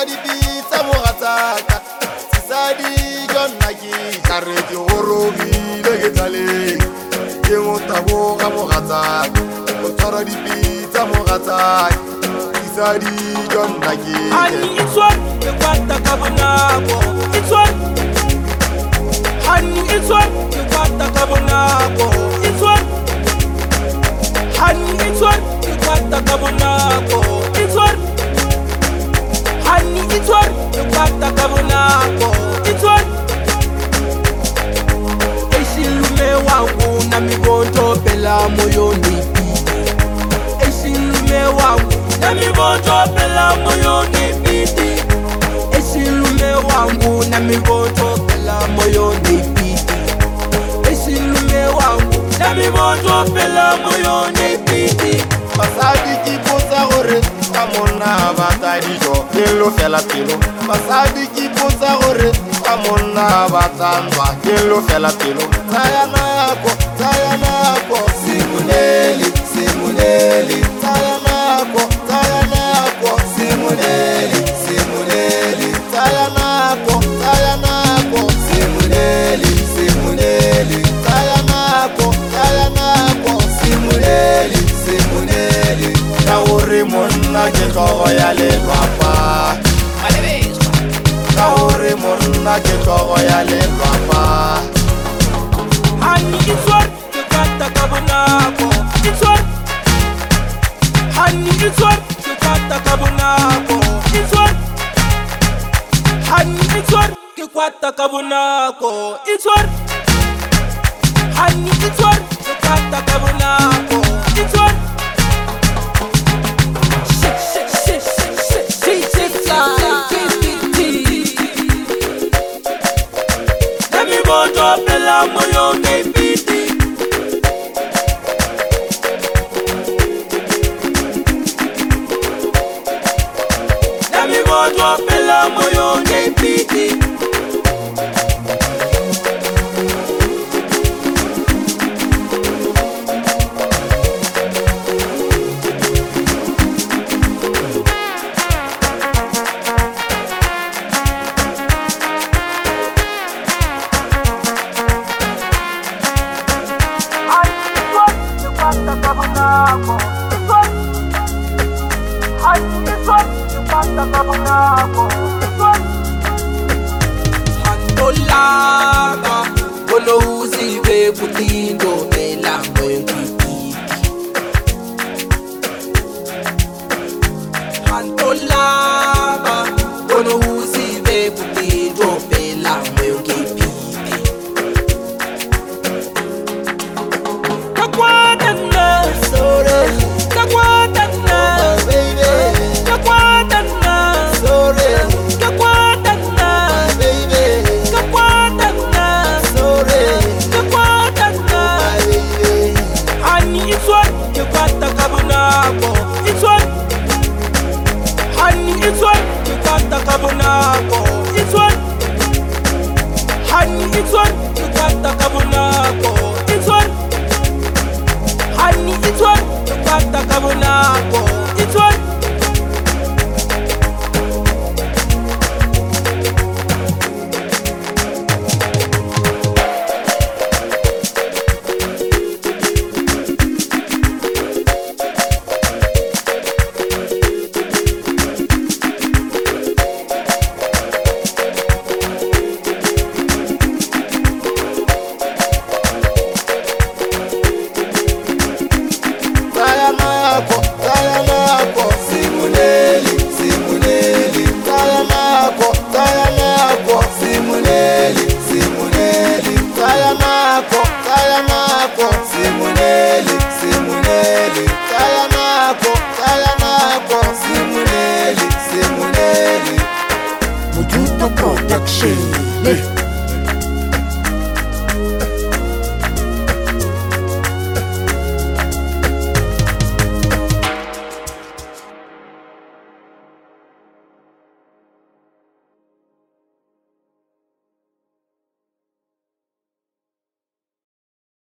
di pizza mogataka Sisadi John Naki Kareti Horobi Legetaleng Ke motaboga mogataka Otara di pizza mogataka Sisadi John Naki Honey, it's what you got the cabonabo. It's what Honey, it's what you got the cabonabo. It's what Honey, it's what you got the cabonabo. It's what Honey, it's what you got the cabonabo. It's what Eshilume wangu na migonjo pela moyoni. Eshilume wangu na migonjo pela moyoni piti. Eshilume wangu na migonjo pela moyoni piti. Eshilume wangu na migonjo pela moyoni piti. Basadi ki posa gore Kamona batadi jo Kelo fela pilo Basadi ki posa gore Kamona batandwa Kelo fela pilo Sayana yako Simuneli, Simuneli Sayana yako Simuneli, Simuneli Sayana yako Simuneli, Simuneli Sayana yako Simuneli, Simuneli Kaori monna ke kogo ya lelwapa Kaori monna ke kogo ya lelwapa Honey, it's what you got the cabonabo. It's what Honey, it's what you got the cabonabo. It's what Honey, it's what you got the cabonabo. It's what Honey, it's what you got the cabonabo. It's what Let me go drop the lamb on your name, pity. Let me go drop the lamb on your name, pity. Handolaba, kono uzibe butindo mela mwenkipiti. Handolaba, kono uzibe butindo mela mwenkipiti. Kakwatana, Sore, kakwatana, baby kakwatana, Sore, kakwatana, baby kakwatana, Sore, kakwatana. baby Honey, it's what you got the cabonabo. It's what Honey, it's what you got the cabonabo. It's what Honey, it's what you got the cabonabo. It's what Honey, it's what you got the cabonabo. It's what Sayana yako Simuneli, Simuneli Sayana yako Simuneli, Simuneli Sayana yako